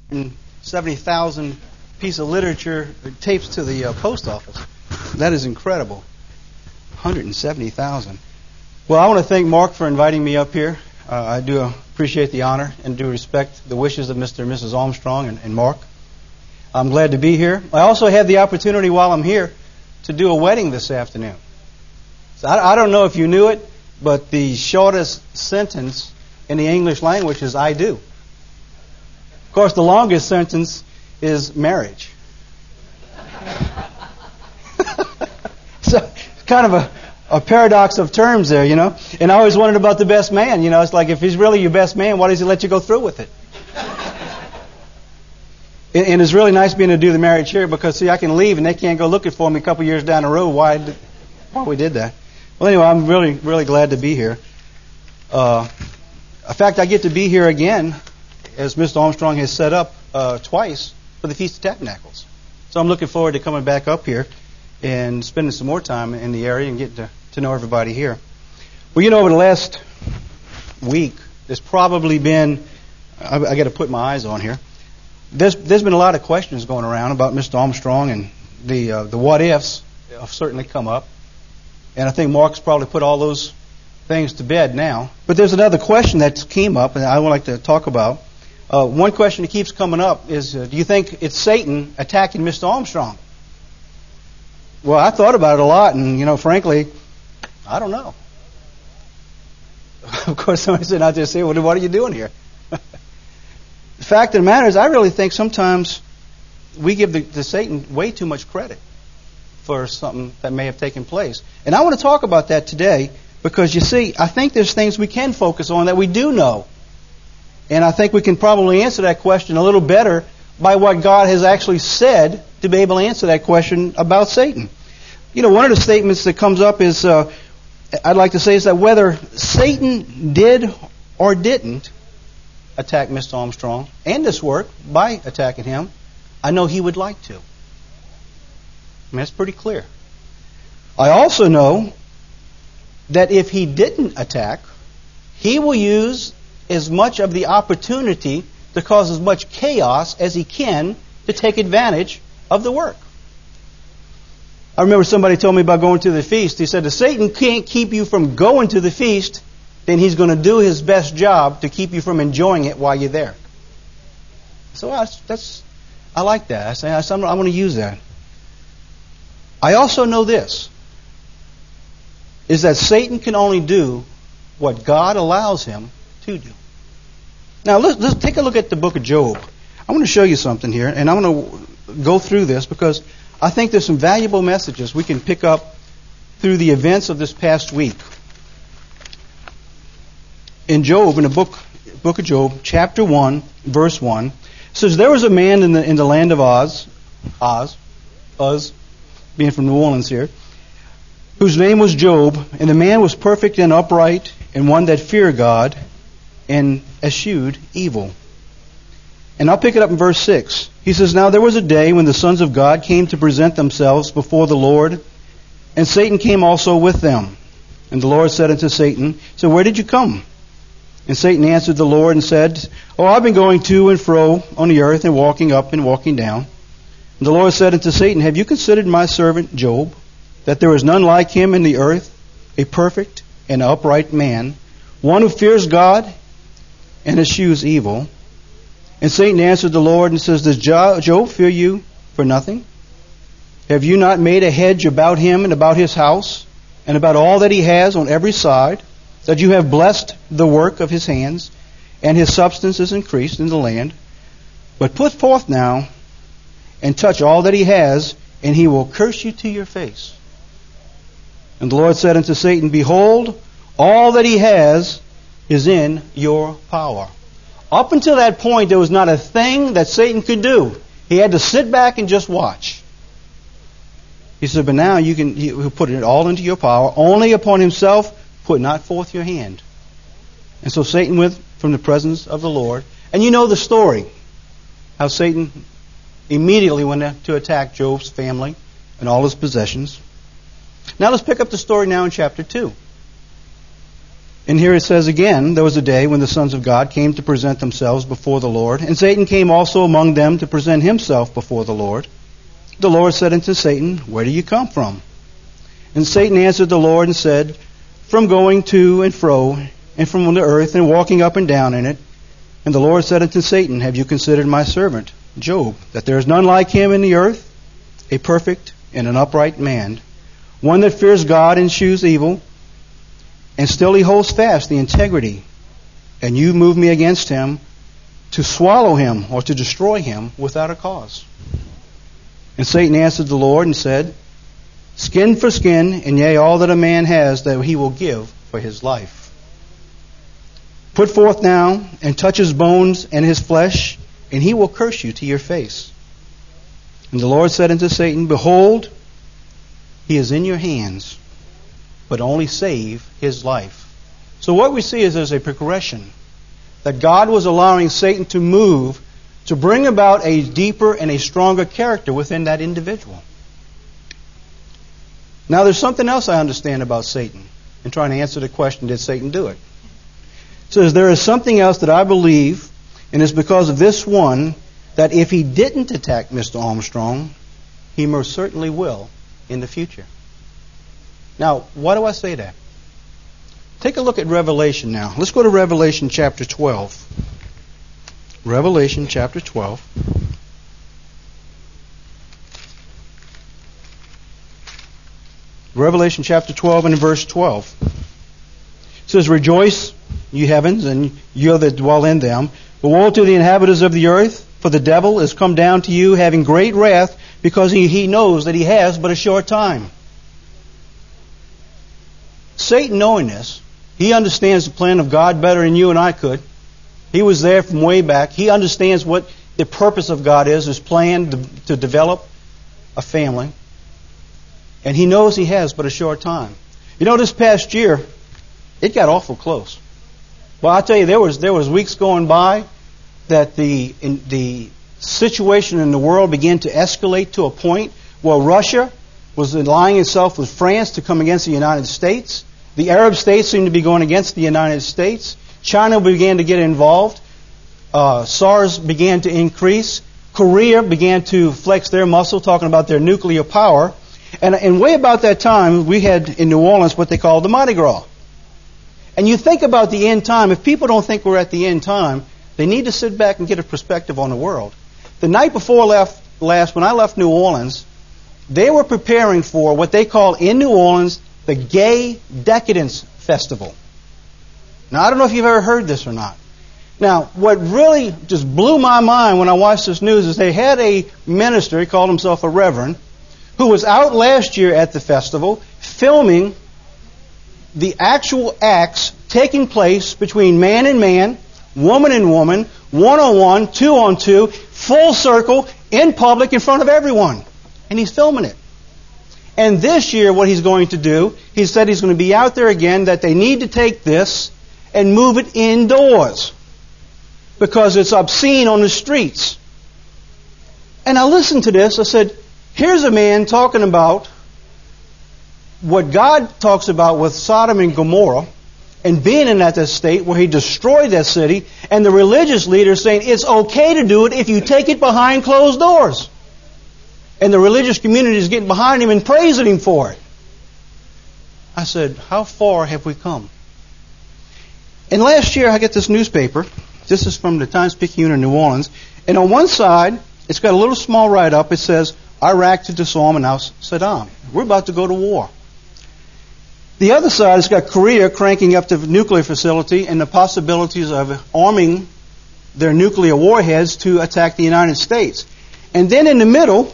170,000 piece of literature tapes to the post office. That is incredible. 170,000. Well, I want to thank Mark for inviting me up here. I do appreciate the honor and do respect the wishes of Mr. and Mrs. Armstrong and Mark. I'm glad to be here. I also had the opportunity while I'm here to do a wedding this afternoon. So I don't know if you knew it, but the shortest sentence in the English language is I do. Of course, the longest sentence is marriage. So it's kind of a paradox of terms there, you know. And I always wondered about the best man. You know, it's like if he's really your best man, why does he let you go through with it? And it's really nice being able to do the marriage here because, see, I can leave and they can't go looking for me a couple years down the road why we did that. Well, anyway, I'm really, really glad to be here. In fact, I get to be here again, as Mr. Armstrong has set up twice for the Feast of Tabernacles. So I'm looking forward to coming back up here and spending some more time in the area and getting to know everybody here. Well, you know, over the last week, there's probably been, I got to put my eyes on here, there's been a lot of questions going around about Mr. Armstrong, and the what ifs have certainly come up. And I think Mark's probably put all those things to bed now. But there's another question that came up, and I would like to talk about. One question that keeps coming up is, do you think it's Satan attacking Mr. Armstrong? Well, I thought about it a lot, and, you know, frankly, I don't know. Of course, somebody sitting out there saying, well, what are you doing here? The fact of the matter is, I really think sometimes we give the Satan way too much credit for something that may have taken place. And I want to talk about that today because, you see, I think there's things we can focus on that we do know. And I think we can probably answer that question a little better by what God has actually said to be able to answer that question about Satan. You know, one of the statements that comes up is, I'd like to say, is that whether Satan did or didn't attack Mr. Armstrong and this work by attacking him, I know he would like to. I mean, that's pretty clear. I also know that if he didn't attack, he will use as much of the opportunity to cause as much chaos as he can to take advantage of the work. I remember somebody told me about going to the feast. He said, if Satan can't keep you from going to the feast, then he's going to do his best job to keep you from enjoying it while you're there. So I like that. I want to use that. I also know this, is that Satan can only do what God allows him to do. Now, let's take a look at the book of Job. I want to show you something here, and I want to go through this because I think there's some valuable messages we can pick up through the events of this past week. In Job, in the book of Job, chapter 1, verse 1, it says, there was a man in the land of Uz, being from New Orleans here, whose name was Job, and the man was perfect and upright, and one that feared God, and eschewed evil. And I'll pick it up in verse 6. He says, now there was a day when the sons of God came to present themselves before the Lord, and Satan came also with them. And the Lord said unto Satan, so where did you come? And Satan answered the Lord and said, oh, I've been going to and fro on the earth and walking up and walking down. And the Lord said unto Satan, have you considered my servant Job, that there is none like him in the earth, a perfect and upright man, one who fears God and eschews evil? And Satan answered the Lord and says, does Job fear you for nothing? Have you not made a hedge about him and about his house and about all that he has on every side, that you have blessed the work of his hands, and his substance is increased in the land? But put forth now and touch all that he has, and he will curse you to your face. And the Lord said unto Satan, behold, all that he has is in your power. Up until that point, there was not a thing that Satan could do. He had to sit back and just watch. He said, but now he'll put it all into your power. Only upon himself put not forth your hand. And so Satan went from the presence of the Lord. And you know the story, how Satan immediately went to attack Job's family and all his possessions. Now let's pick up the story now in chapter 2. And here it says again, there was a day when the sons of God came to present themselves before the Lord, and Satan came also among them to present himself before the Lord. The Lord said unto Satan, Where do you come from? And Satan answered the Lord and said, From going to and fro, and from the earth, and walking up and down in it. And the Lord said unto Satan, Have you considered my servant Job, that there is none like him in the earth, a perfect and an upright man, one that fears God and eschews evil, and still he holds fast the integrity. And you move me against him to swallow him or to destroy him without a cause. And Satan answered the Lord and said, Skin for skin, and yea, all that a man has, that he will give for his life. Put forth now, and touch his bones and his flesh, and he will curse you to your face. And the Lord said unto Satan, Behold, he is in your hands, but only save his life. So what we see is there's a progression that God was allowing Satan to move to bring about a deeper and a stronger character within that individual. Now there's something else I understand about Satan in trying to answer the question, did Satan do it? It says there is something else that I believe, and it's because of this one, that if he didn't attack Mr. Armstrong, he most certainly will in the future. Now, why do I say that? Take a look at Revelation now. Let's go to Revelation chapter 12. Revelation chapter 12. Revelation chapter 12 and verse 12. It says, Rejoice, you heavens, and you that dwell in them. But woe to the inhabitants of the earth, for the devil is come down to you, having great wrath, because he knows that he has but a short time. Satan, knowing this, he understands the plan of God better than you and I could. He was there from way back. He understands what the purpose of God is, his plan to develop a family. And he knows he has but a short time. You know, this past year, it got awful close. Well, I'll tell you, there was weeks going by that the situation in the world began to escalate to a point where Russia was allying itself with France to come against the United States. The Arab states seemed to be going against the United States. China began to get involved. SARS began to increase. Korea began to flex their muscle, talking about their nuclear power. And way about that time, we had in New Orleans what they call the Mardi Gras. And you think about the end time. If people don't think we're at the end time, they need to sit back and get a perspective on the world. The night before last, when I left New Orleans, they were preparing for what they call in New Orleans the Gay Decadence Festival. Now, I don't know if you've ever heard this or not. Now, what really just blew my mind when I watched this news is they had a minister, he called himself a reverend, who was out last year at the festival filming the actual acts taking place between man and man, woman and woman, one-on-one, two-on-two, full circle, in public, in front of everyone. And he's filming it. And this year, what he's going to do, he said he's going to be out there again, that they need to take this and move it indoors because it's obscene on the streets. And I listened to this. I said, here's a man talking about what God talks about with Sodom and Gomorrah and being in that state where he destroyed that city, and the religious leaders saying it's okay to do it if you take it behind closed doors. And the religious community is getting behind him and praising him for it. I said, how far have we come? And last year I got this newspaper. This is from the Times-Picayune in New Orleans. And on one side, it's got a little small write-up. It says, Iraq to disarm and oust Saddam. We're about to go to war. The other side has got Korea cranking up the nuclear facility and the possibilities of arming their nuclear warheads to attack the United States. And then in the middle,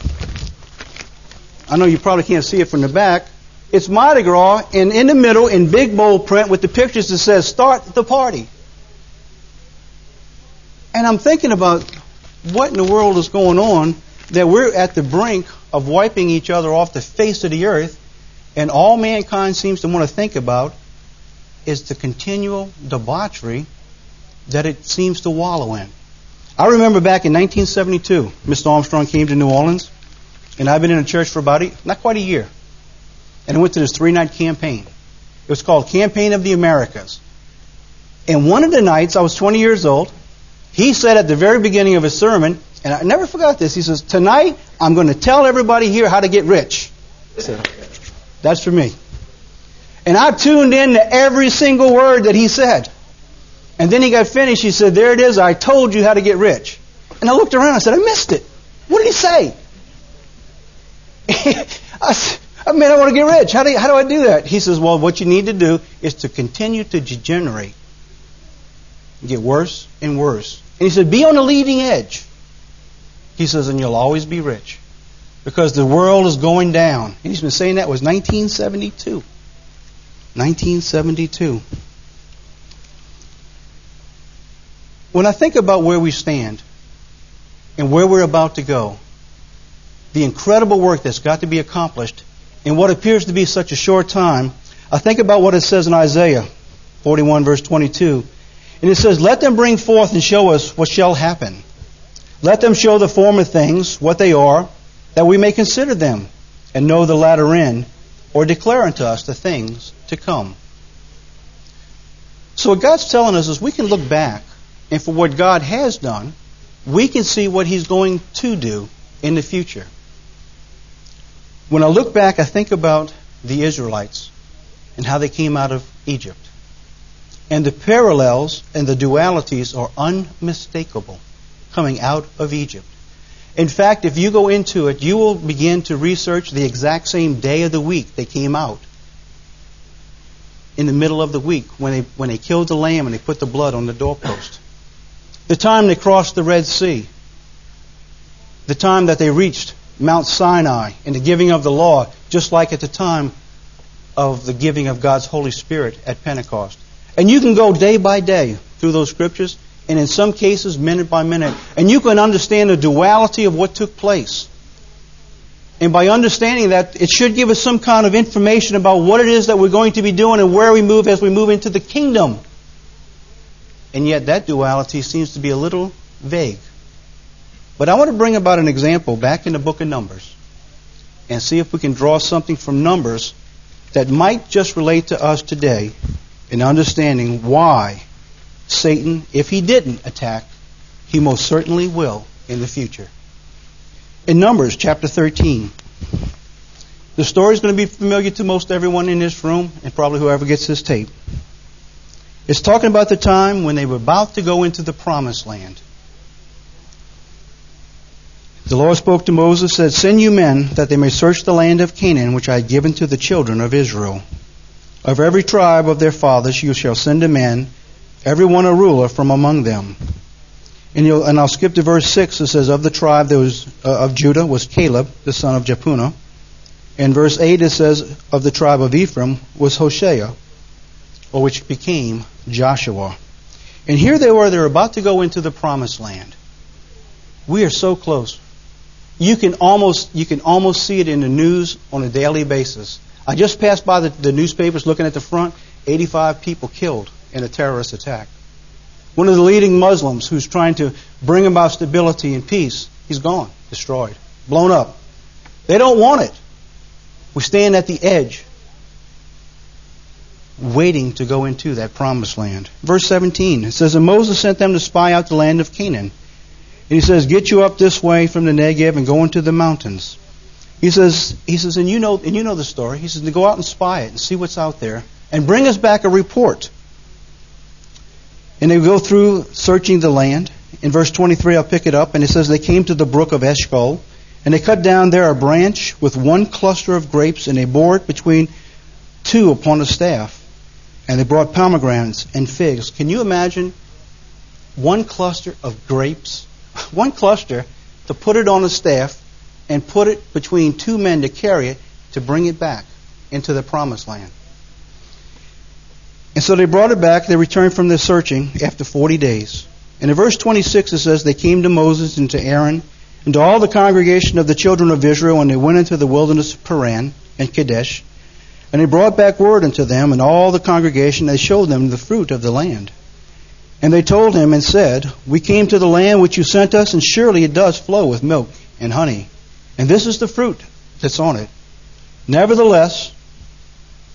I know you probably can't see it from the back, it's Mardi Gras, and in the middle, in big bold print with the pictures that says, start the party. And I'm thinking about what in the world is going on that we're at the brink of wiping each other off the face of the earth, and all mankind seems to want to think about is the continual debauchery that it seems to wallow in. I remember back in 1972, Mr. Armstrong came to New Orleans, and I've been in a church for not quite a year. And I went to this 3-night campaign. It was called Campaign of the Americas. And one of the nights, I was 20 years old, he said at the very beginning of his sermon, and I never forgot this, he says, tonight I'm going to tell everybody here how to get rich. I said, that's for me. And I tuned in to every single word that he said. And then he got finished, he said, there it is, I told you how to get rich. And I looked around, I said, I missed it. What did he say? I want to get rich. How do I do that? He says, well, what you need to do is to continue to degenerate. Get worse and worse. And he said, be on the leading edge. He says, and you'll always be rich. Because the world is going down. And he's been saying that was 1972. 1972. When I think about where we stand and where we're about to go, the incredible work that's got to be accomplished in what appears to be such a short time, I think about what it says in Isaiah 41 verse 22. And it says, let them bring forth and show us what shall happen. Let them show the former things, what they are, that we may consider them, and know the latter end, or declare unto us the things to come. So what God's telling us is we can look back, and for what God has done, we can see what He's going to do in the future. When I look back, I think about the Israelites and how they came out of Egypt. And the parallels and the dualities are unmistakable coming out of Egypt. In fact, if you go into it, you will begin to research the exact same day of the week they came out. In the middle of the week, when they killed the lamb and they put the blood on the doorpost. The time they crossed the Red Sea. The time that they reached Mount Sinai and the giving of the law, just like at the time of the giving of God's Holy Spirit at Pentecost. And you can go day by day through those scriptures, and in some cases, minute by minute, and you can understand the duality of what took place. And by understanding that, it should give us some kind of information about what it is that we're going to be doing and where we move as we move into the kingdom. And yet that duality seems to be a little vague. But I want to bring about an example back in the book of Numbers and see if we can draw something from Numbers that might just relate to us today in understanding why Satan, if he didn't attack, he most certainly will in the future. In Numbers chapter 13, the story is going to be familiar to most everyone in this room and probably whoever gets this tape. It's talking about the time when they were about to go into the promised land. The Lord spoke to Moses, said, send you men that they may search the land of Canaan, which I have given to the children of Israel. Of every tribe of their fathers you shall send a man, every one a ruler from among them. And I'll skip to verse 6. It says, of the tribe of Judah was Caleb, the son of Jephunneh. In verse 8 it says, of the tribe of Ephraim was Hoshea, or which became Joshua. And here they're about to go into the promised land. We are so close. You can almost see it in the news on a daily basis. I just passed by the newspapers looking at the front, 85 people killed in a terrorist attack. One of the leading Muslims who's trying to bring about stability and peace, he's gone, destroyed, blown up. They don't want it. We stand at the edge, waiting to go into that promised land. Verse 17, it says, and Moses sent them to spy out the land of Canaan. And he says, get you up this way from the Negev and go into the mountains. He says, and you know the story. He says, to go out and spy it and see what's out there and bring us back a report. And they go through searching the land. In verse 23, I'll pick it up, and it says, they came to the brook of Eshcol, and they cut down there a branch with one cluster of grapes, and they bore it between two upon a staff. And they brought pomegranates and figs. Can you imagine one cluster of grapes? One cluster, to put it on a staff and put it between two men to carry it to bring it back into the promised land. And so they brought it back. They returned from their searching after 40 days. And in verse 26 it says, they came to Moses and to Aaron and to all the congregation of the children of Israel, and they went into the wilderness of Paran and Kadesh. And they brought back word unto them and all the congregation. They showed them the fruit of the land. And they told him and said, we came to the land which you sent us, and surely it does flow with milk and honey. And this is the fruit that's on it. Nevertheless,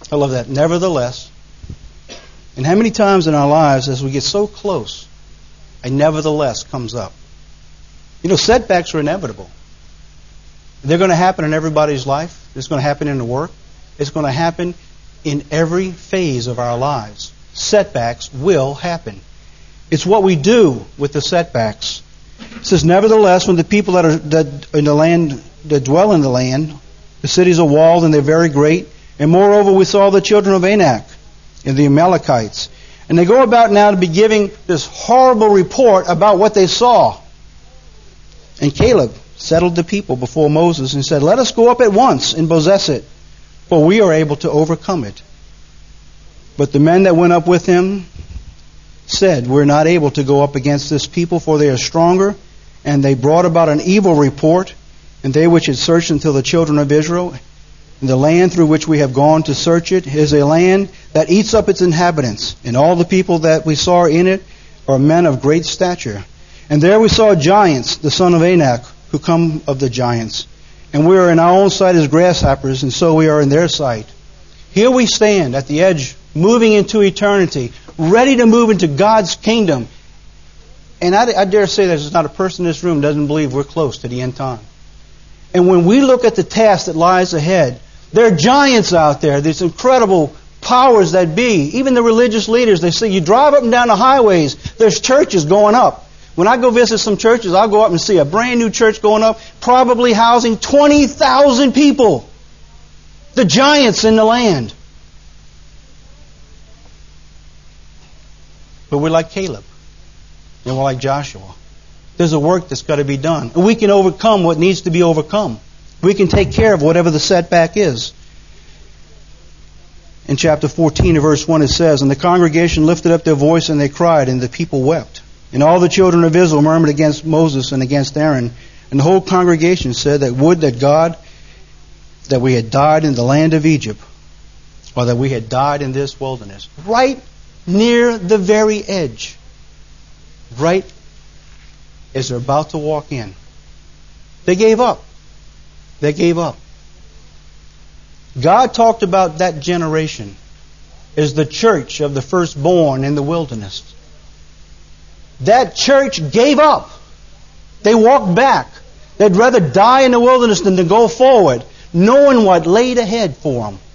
I love that. Nevertheless. And how many times in our lives, as we get so close, a nevertheless comes up? You know, setbacks are inevitable. They're going to happen in everybody's life. It's going to happen in the work. It's going to happen in every phase of our lives. Setbacks will happen. It's what we do with the setbacks. It says, nevertheless, when the people that in the land that dwell in the land, the cities are walled and they're very great. And moreover, we saw the children of Anak and the Amalekites. And they go about now to be giving this horrible report about what they saw. And Caleb settled the people before Moses and said, let us go up at once and possess it, for we are able to overcome it. But the men that went up with him said, we're not able to go up against this people, for they are stronger. And they brought about an evil report. And they which had searched until the children of Israel, and the land through which we have gone to search it, is a land that eats up its inhabitants. And all the people that we saw in it are men of great stature. And there we saw giants, the son of Anak, who come of the giants. And we are in our own sight as grasshoppers, and so we are in their sight. Here we stand at the edge, moving into eternity, ready to move into God's kingdom. And I dare say there's not a person in this room who doesn't believe we're close to the end time. And when we look at the task that lies ahead, there are giants out there, these incredible powers that be. Even the religious leaders, they say, you drive up and down the highways, there's churches going up. When I go visit some churches, I'll go up and see a brand new church going up, probably housing 20,000 people. The giants in the land. But we're like Caleb. And we're like Joshua. There's a work that's got to be done. And we can overcome what needs to be overcome. We can take care of whatever the setback is. In chapter 14, verse 1, it says, and the congregation lifted up their voice and they cried, and the people wept. And all the children of Israel murmured against Moses and against Aaron. And the whole congregation said that would that God, that we had died in the land of Egypt, or that we had died in this wilderness. Right near the very edge. Right as they're about to walk in. They gave up. They gave up. God talked about that generation as the church of the firstborn in the wilderness. That church gave up. They walked back. They'd rather die in the wilderness than to go forward, knowing what laid ahead for them.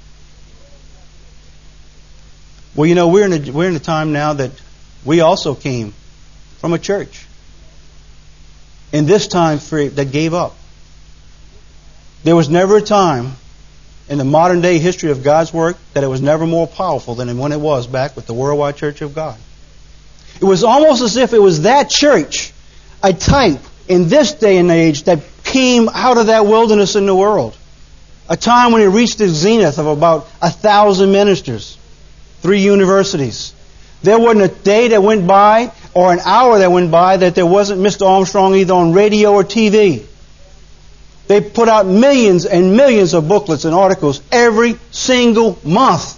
Well, you know, we're in a time now that we also came from a church. In this time frame that gave up. There was never a time in the modern day history of God's work that it was never more powerful than when it was back with the Worldwide Church of God. It was almost as if it was that church, a type in this day and age that came out of that wilderness in the world. A time when it reached the zenith of about 1,000 ministers, 3 universities. There wasn't a day that went by or an hour that went by that there wasn't Mr. Armstrong either on radio or TV. They put out millions and millions of booklets and articles every single month.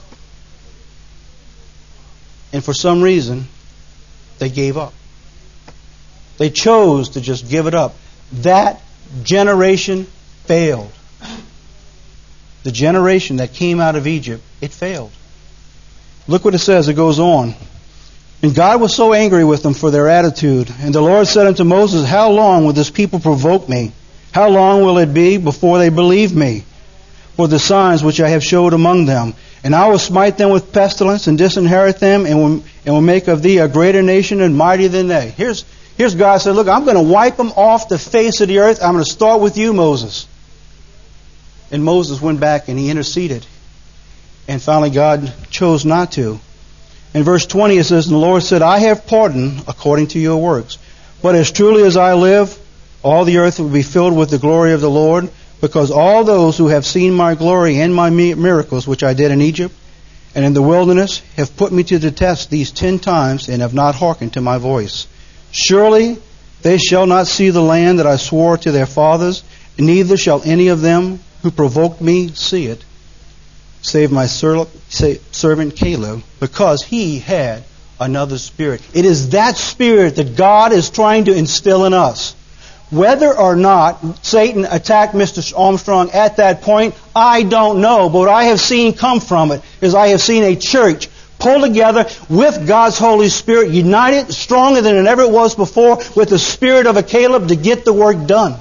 And for some reason, they gave up. They chose to just give it up. That generation failed. The generation that came out of Egypt, it failed. Look what it says. It goes on. And God was so angry with them for their attitude. And the Lord said unto Moses, how long will this people provoke me? How long will it be before they believe me? For the signs which I have showed among them. And I will smite them with pestilence and disinherit them and will make of thee a greater nation and mightier than they. Here's God said, look, I'm going to wipe them off the face of the earth. I'm going to start with you, Moses. And Moses went back and he interceded. And finally God chose not to. In verse 20 it says, and the Lord said, I have pardoned according to your works. But as truly as I live, all the earth will be filled with the glory of the Lord, because all those who have seen my glory and my miracles which I did in Egypt and in the wilderness have put me to the test these 10 times and have not hearkened to my voice. Surely they shall not see the land that I swore to their fathers, neither shall any of them who provoked me see it, save my servant Caleb, because he had another spirit. It is that spirit that God is trying to instill in us. Whether or not Satan attacked Mr. Armstrong at that point, I don't know. But what I have seen come from it is I have seen a church pulled together with God's Holy Spirit, united, stronger than it ever was before, with the spirit of a Caleb to get the work done.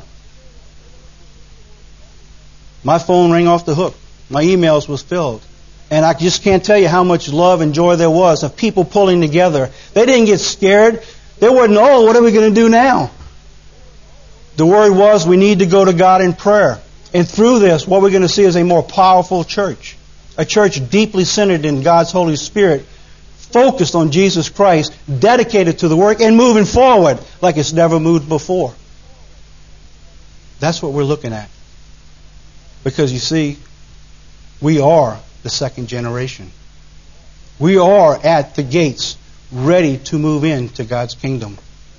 My phone rang off the hook. My emails was filled. And I just can't tell you how much love and joy there was of people pulling together. They didn't get scared. They weren't, oh, what are we going to do now? The word was we need to go to God in prayer. And through this, what we're going to see is a more powerful church. A church deeply centered in God's Holy Spirit, focused on Jesus Christ, dedicated to the work, and moving forward like it's never moved before. That's what we're looking at. Because you see, we are the second generation. We are at the gates, ready to move into God's kingdom.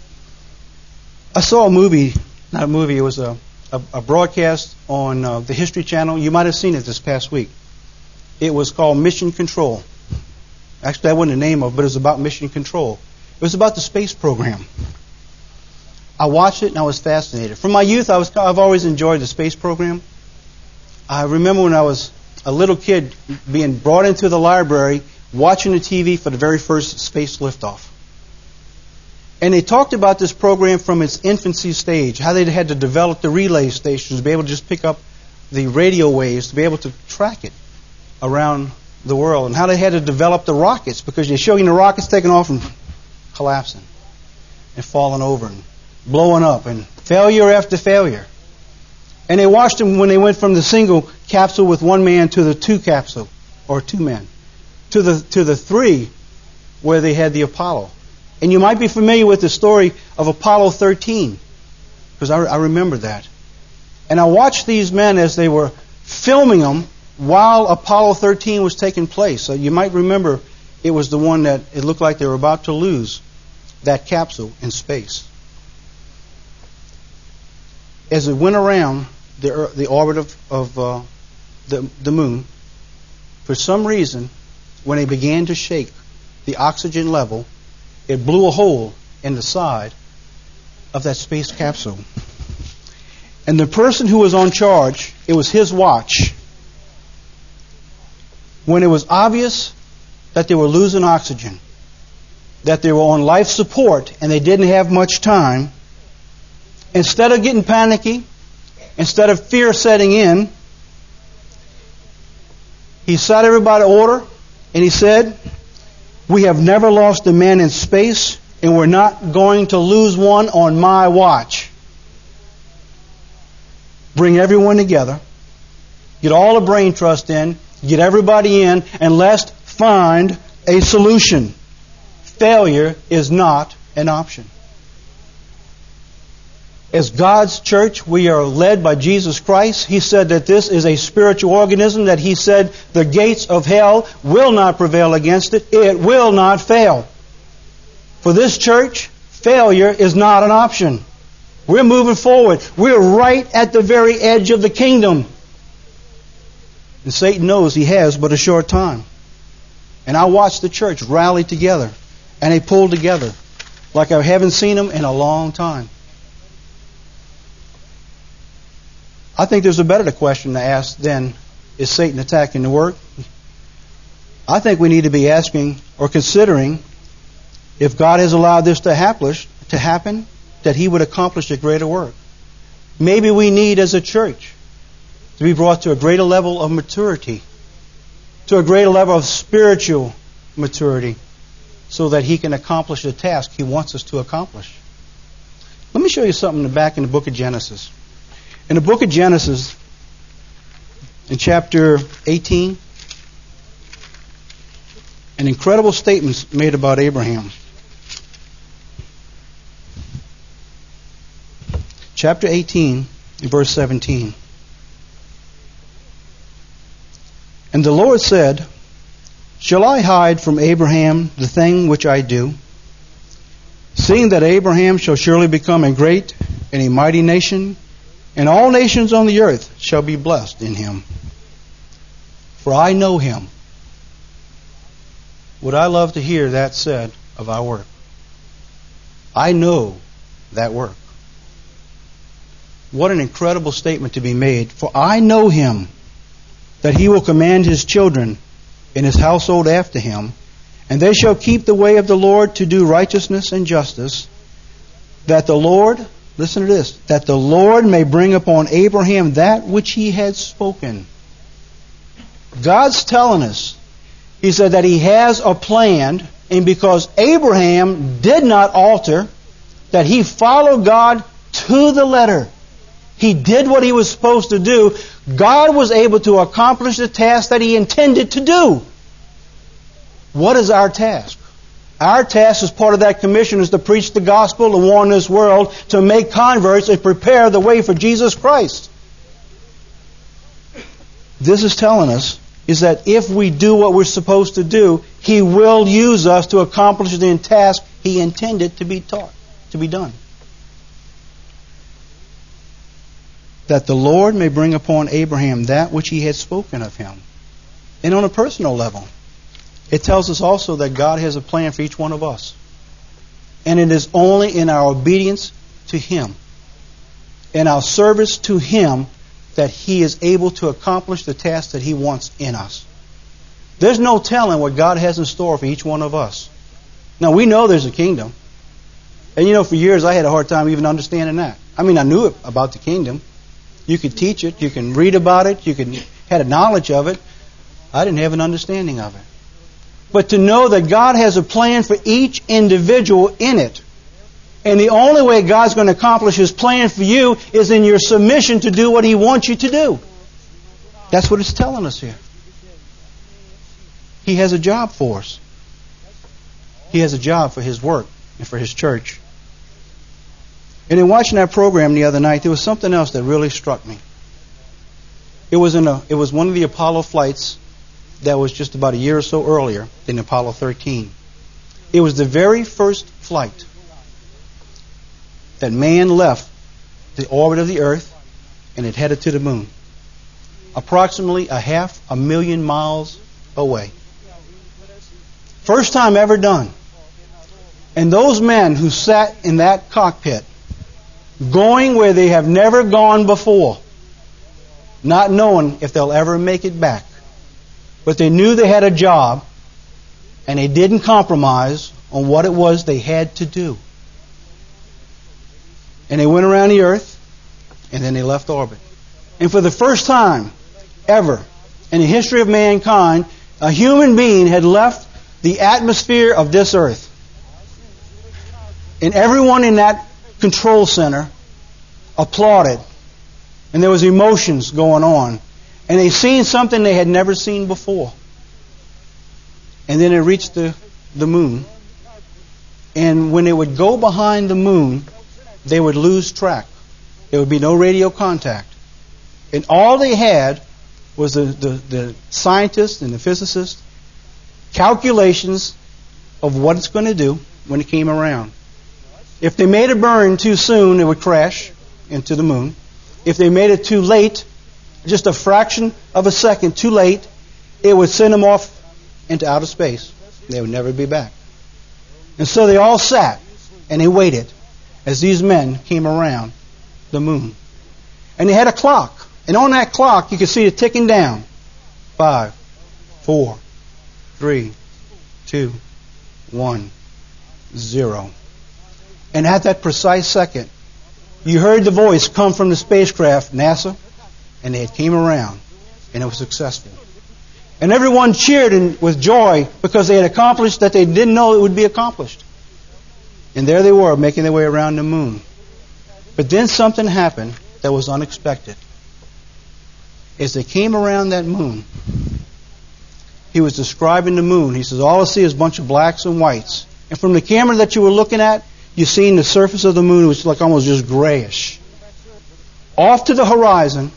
I saw a movie, not a movie, it was a broadcast on the History Channel. You might have seen it this past week. It was called Mission Control. Actually, that wasn't the name of it, but it was about Mission Control. It was about the space program. I watched it and I was fascinated. From my youth, I've always enjoyed the space program. I remember when I was a little kid being brought into the library, watching the TV for the very first space liftoff. And they talked about this program from its infancy stage, how they had to develop the relay stations to be able to just pick up the radio waves, to be able to track it around the world, and how they had to develop the rockets, because they show you the rockets taking off and collapsing and falling over and blowing up and failure after failure. And they watched them when they went from the single capsule with one man to the two capsule, or two men, to the three where they had the Apollo. And you might be familiar with the story of Apollo 13, because I remember that. And I watched these men as they were filming them while Apollo 13 was taking place. So you might remember it was the one that it looked like they were about to lose that capsule in space. As it went around the orbit of the moon, for some reason, when it began to shake the oxygen level, it blew a hole in the side of that space capsule. And the person who was on charge, it was his watch. When it was obvious that they were losing oxygen, that they were on life support and they didn't have much time, instead of getting panicky, instead of fear setting in, he set everybody in order and he said, "We have never lost a man in space, and we're not going to lose one on my watch. Bring everyone together, get all the brain trust in, get everybody in, and let's find a solution. Failure is not an option." As God's church, we are led by Jesus Christ. He said that this is a spiritual organism, that He said the gates of hell will not prevail against it. It will not fail. For this church, failure is not an option. We're moving forward. We're right at the very edge of the kingdom. And Satan knows he has but a short time. And I watched the church rally together, and they pulled together like I haven't seen them in a long time. I think there's a better question to ask than, is Satan attacking the work? I think we need to be asking or considering, if God has allowed this to happen, that He would accomplish a greater work. Maybe we need, as a church, to be brought to a greater level of maturity, to a greater level of spiritual maturity, so that He can accomplish the task He wants us to accomplish. Let me show you something back in the book of Genesis. In the book of Genesis, in chapter 18, an incredible statement made about Abraham. Chapter 18, verse 17. "And the Lord said, Shall I hide from Abraham the thing which I do? Seeing that Abraham shall surely become a great and a mighty nation, and all nations on the earth shall be blessed in him. For I know him." Would I love to hear that said of our work? I know that work. What an incredible statement to be made. For I know him, that he will command his children and his household after him, and they shall keep the way of the Lord to do righteousness and justice, that the Lord, listen to this, that the Lord may bring upon Abraham that which he had spoken. God's telling us, he said that he has a plan, and because Abraham did not alter, that he followed God to the letter. He did what he was supposed to do. God was able to accomplish the task that he intended to do. What is our task? Our task as part of that commission is to preach the gospel, to warn this world, to make converts, and prepare the way for Jesus Christ. This is telling us is that if we do what we're supposed to do, he will use us to accomplish the task he intended to be taught, to be done. That the Lord may bring upon Abraham that which he had spoken of him. And on a personal level, it tells us also that God has a plan for each one of us. And it is only in our obedience to him, in our service to him, that he is able to accomplish the task that he wants in us. There's no telling what God has in store for each one of us. Now, we know there's a kingdom. And for years I had a hard time even understanding that. I knew about the kingdom. You could teach it, you can read about it, had a knowledge of it. I didn't have an understanding of it. But to know that God has a plan for each individual in it. And the only way God's going to accomplish his plan for you is in your submission to do what he wants you to do. That's what it's telling us here. He has a job for us. He has a job for his work and for his church. And in watching that program the other night, there was something else that really struck me. It was one of the Apollo flights that was just about a year or so earlier than Apollo 13. It was the very first flight that man left the orbit of the Earth and it headed to the moon. Approximately 500,000 miles away. First time ever done. And those men who sat in that cockpit, going where they have never gone before, not knowing if they'll ever make it back. But they knew they had a job, and they didn't compromise on what it was they had to do. And they went around the earth, and then they left orbit. And for the first time ever in the history of mankind, a human being had left the atmosphere of this earth. And everyone in that control center applauded. And there was emotions going on. And they seen something they had never seen before. And then it reached the moon. And when they would go behind the moon, they would lose track. There would be no radio contact. And all they had was the scientists and the physicists calculations of what it's going to do when it came around. If they made a burn too soon, it would crash into the moon. If they made it too late, just a fraction of a second too late, it would send them off into outer space. They would never be back. And so they all sat and they waited as these men came around the moon. And they had a clock. And on that clock, you could see it ticking down. 5, 4, 3, 2, 1, 0. And at that precise second, you heard the voice come from the spacecraft, NASA, and they came around, and it was successful. And everyone cheered with joy because they had accomplished that they didn't know it would be accomplished. And there they were, making their way around the moon. But then something happened that was unexpected. As they came around that moon, he was describing the moon. He says, all I see is a bunch of blacks and whites. And from the camera that you were looking at, you seen the surface of the moon was like almost just grayish. Off to the horizon,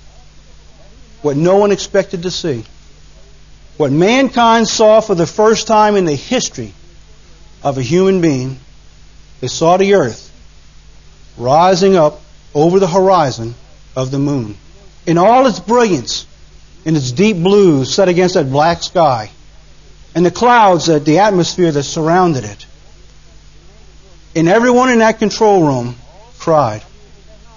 what no one expected to see. What mankind saw for the first time in the history of a human being, they saw the earth rising up over the horizon of the moon. In all its brilliance, in its deep blue set against that black sky, and the clouds, the atmosphere that surrounded it. And everyone in that control room cried.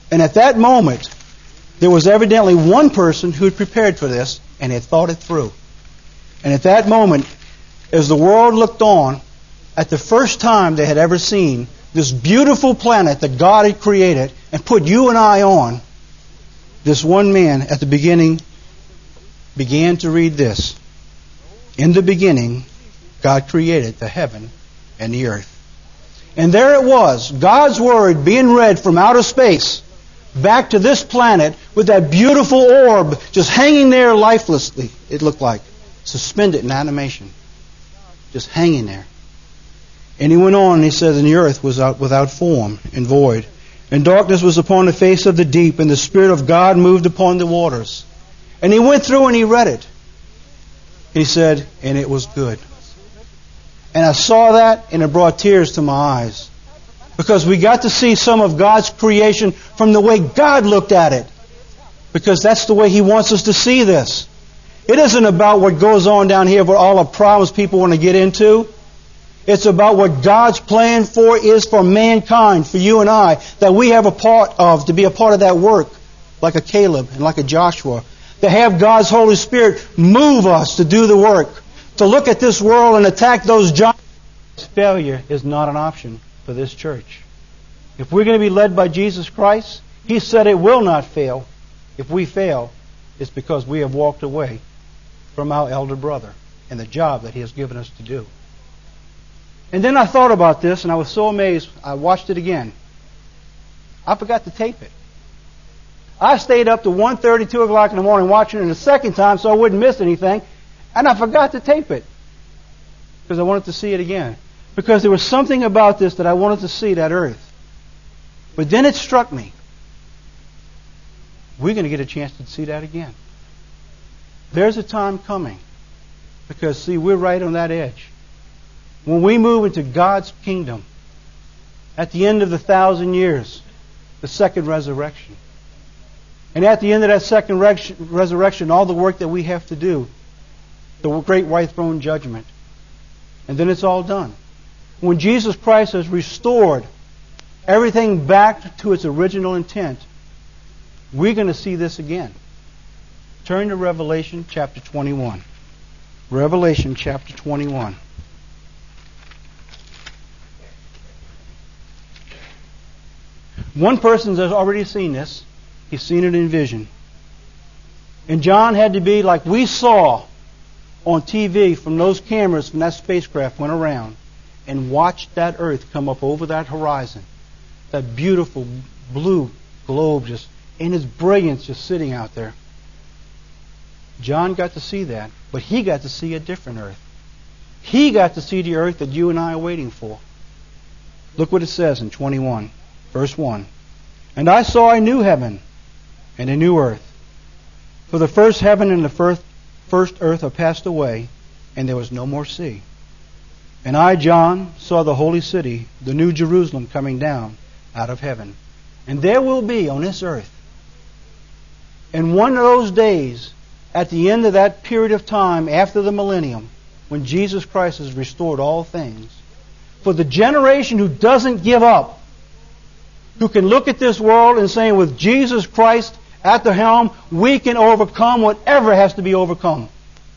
And at that moment, there was evidently one person who had prepared for this and had thought it through. And at that moment, as the world looked on, at the first time they had ever seen this beautiful planet that God had created and put you and I on, this one man at the beginning began to read this. In the beginning, God created the heaven and the earth. And there it was, God's Word being read from outer space back to this planet with that beautiful orb just hanging there lifelessly, it looked like, suspended in animation, just hanging there. And he went on and he said, and the earth was without form and void, and darkness was upon the face of the deep, and the Spirit of God moved upon the waters. And he went through and he read it. He said, and it was good. And I saw that and it brought tears to my eyes. Because we got to see some of God's creation from the way God looked at it. Because that's the way He wants us to see this. It isn't about what goes on down here, what all the problems people want to get into. It's about what God's plan is for mankind, for you and I, that we have a part of, to be a part of that work, like a Caleb and like a Joshua. To have God's Holy Spirit move us to do the work. To look at this world and attack those giants. Failure is not an option for this church. If we're going to be led by Jesus Christ, He said it will not fail. If we fail, it's because we have walked away from our elder brother and the job that he has given us to do. And then I thought about this and I was so amazed. I watched it again. I forgot to tape it. I stayed up to 1:30, 2 o'clock in the morning watching it a second time so I wouldn't miss anything. And I forgot to tape it because I wanted to see it again. Because there was something about this that I wanted to see, that earth. But then it struck me. We're going to get a chance to see that again. There's a time coming. Because, see, we're right on that edge. When we move into God's kingdom, at the end of the 1,000 years, the second resurrection. And at the end of that second resurrection, all the work that we have to do, the great white throne judgment. And then it's all done. When Jesus Christ has restored everything back to its original intent, we're going to see this again. Turn to Revelation chapter 21. Revelation chapter 21. One person has already seen this. He's seen it in vision. And John had to be like we saw on TV from those cameras from that spacecraft went around and watched that earth come up over that horizon. That beautiful blue globe just in its brilliance just sitting out there. John got to see that, but he got to see a different earth. He got to see the earth that you and I are waiting for. Look what it says in 21, verse 1. And I saw a new heaven and a new earth. For the first heaven and the first earth are passed away, and there was no more sea. And I, John, saw the holy city, the new Jerusalem, coming down out of heaven. And there will be on this earth, in one of those days, at the end of that period of time after the millennium, when Jesus Christ has restored all things, for the generation who doesn't give up, who can look at this world and say, with Jesus Christ at the helm, we can overcome whatever has to be overcome.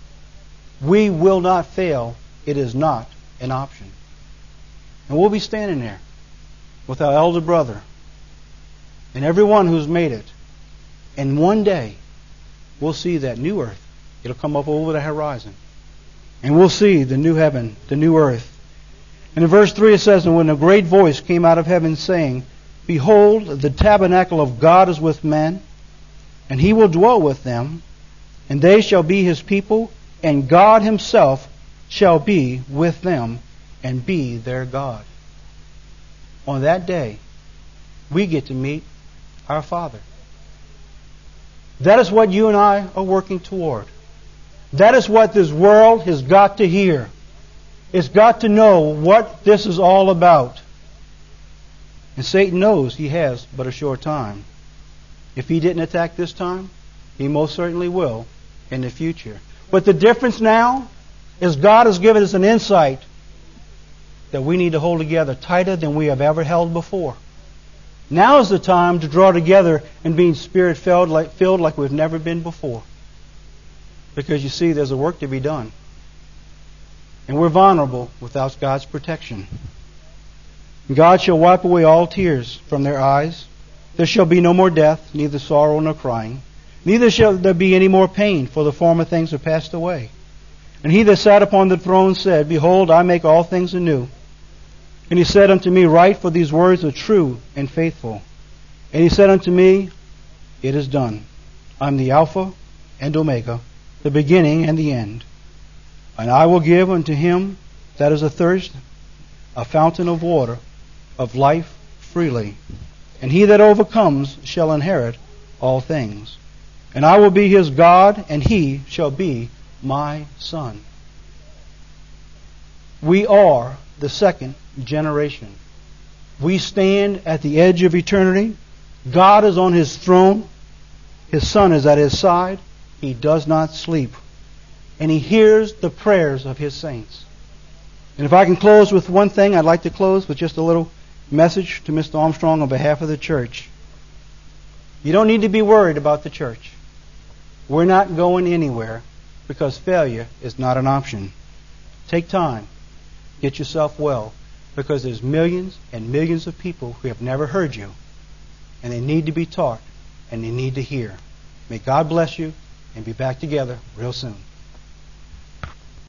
We will not fail. It is not an option. And we'll be standing there with our elder brother and everyone who's made it. And one day, we'll see that new earth. It'll come up over the horizon. And we'll see the new heaven, the new earth. And in verse 3 it says, and when a great voice came out of heaven saying, behold, the tabernacle of God is with men, and He will dwell with them, and they shall be His people, and God Himself shall be with them, and be their God. On that day, we get to meet our Father. That is what you and I are working toward. That is what this world has got to hear. It's got to know what this is all about. And Satan knows he has but a short time. If he didn't attack this time, he most certainly will in the future. But the difference now is God has given us an insight that we need to hold together tighter than we have ever held before. Now is the time to draw together and being Spirit-filled like we've never been before. Because you see, there's a work to be done. And we're vulnerable without God's protection. God shall wipe away all tears from their eyes. There shall be no more death, neither sorrow nor crying. Neither shall there be any more pain, for the former things are passed away. And he that sat upon the throne said, Behold, I make all things anew. And he said unto me, Write, for these words are true and faithful. And he said unto me, It is done. I am the Alpha and Omega, the beginning and the end. And I will give unto him that is athirst a fountain of water of life freely. And he that overcomes shall inherit all things. And I will be his God, and he shall be my son. We are the second generation. We stand at the edge of eternity. God is on his throne. His Son is at his side. He does not sleep. And he hears the prayers of his saints. And if I can close with one thing, I'd like to close with just a little message to Mr. Armstrong on behalf of the church. You don't need to be worried about the church. We're not going anywhere because failure is not an option. Take time. Get yourself well, because there's millions and millions of people who have never heard you, and they need to be taught, and they need to hear. May God bless you, and be back together real soon.